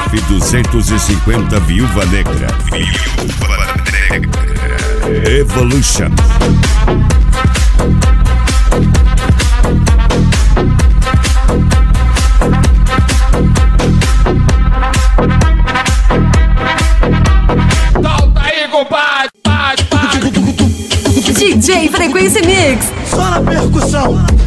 F250 Viúva Negra. Viúva Negra. Evolution. Solta aí, compadre. DJ Frequência Mix. Só na percussão.